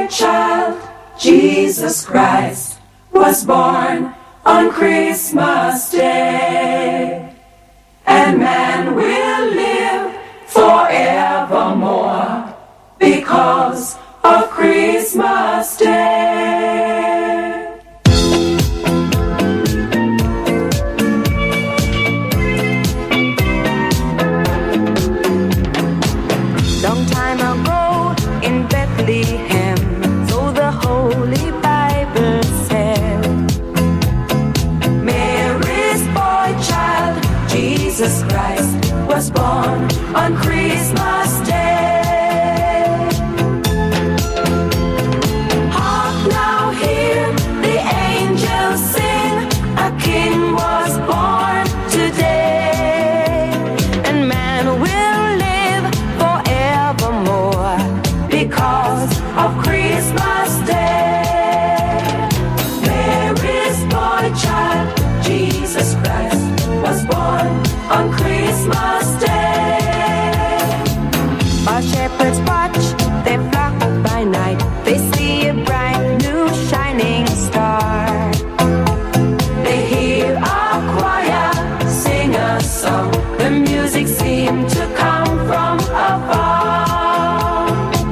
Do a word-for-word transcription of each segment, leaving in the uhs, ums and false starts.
child, Jesus Christ, was born on Christmas Day. And man will live forevermore because of Christmas Day. Long time ago in Bethlehem, so the Holy Bible said, Mary's boy child, Jesus Christ, was born on Christmas Day. Hark now, hear the angels sing, a king was born today. and man will live forevermore Because of Christmas Day. Mary's boy child, Jesus Christ, was born on Christmas Day. While shepherds watch their flock by night, they see a bright new shining star. They hear a choir sing a song. The music seemed to come from afar.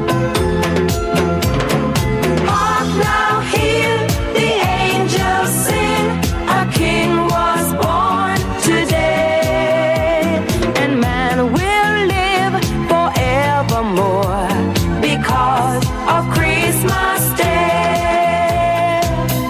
Hark now, hear the angels sing, a king was born today. And man will live forevermore Because of Christmas Day.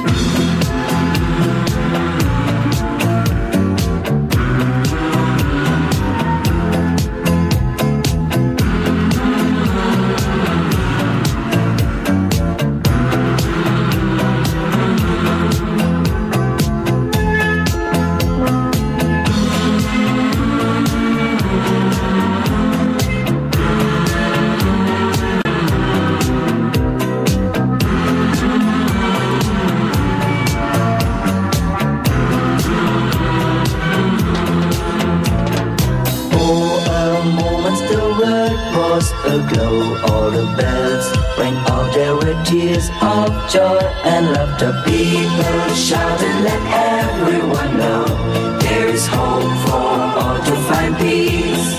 For a moment the world was aglow. All the bells rang out, there were tears of joy and laughter. People shouted, let everyone know there is hope for all to find peace.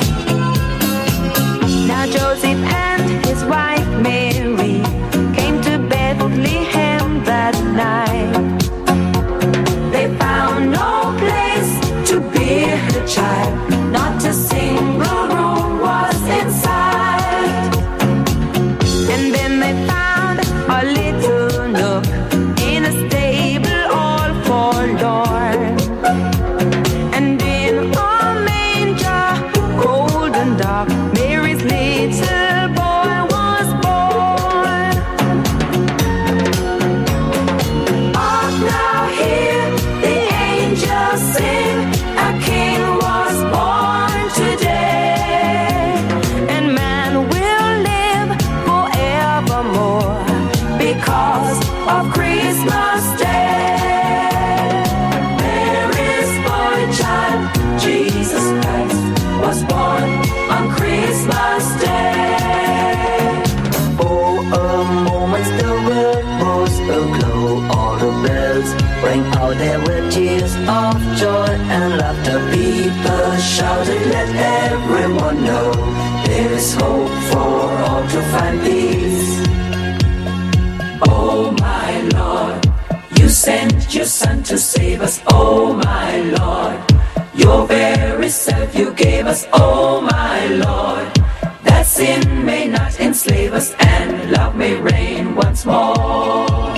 Now Joseph and his wife Mary came to Bethlehem that night. They found no place to bear the child, not a single room was inside. And then they found a little nook in a stable all forlorn. And in a manger, cold and dark, Mary's little boy was born. Hark now, hear the angels sing, a king was born today. And man will live forevermore Because of Christmas Day. Mary's boy child, Jesus Christ, was born on Christmas Day. For a moment the world was aglow. All the bells rang out, there were tears of joy and laughter. People shouted, let everyone know there is hope for all to find peace. Oh my Lord, you sent your Son to save us. Oh my Lord, your very self you gave us. Oh my Lord, that sin may not enslave us and love may reign once more.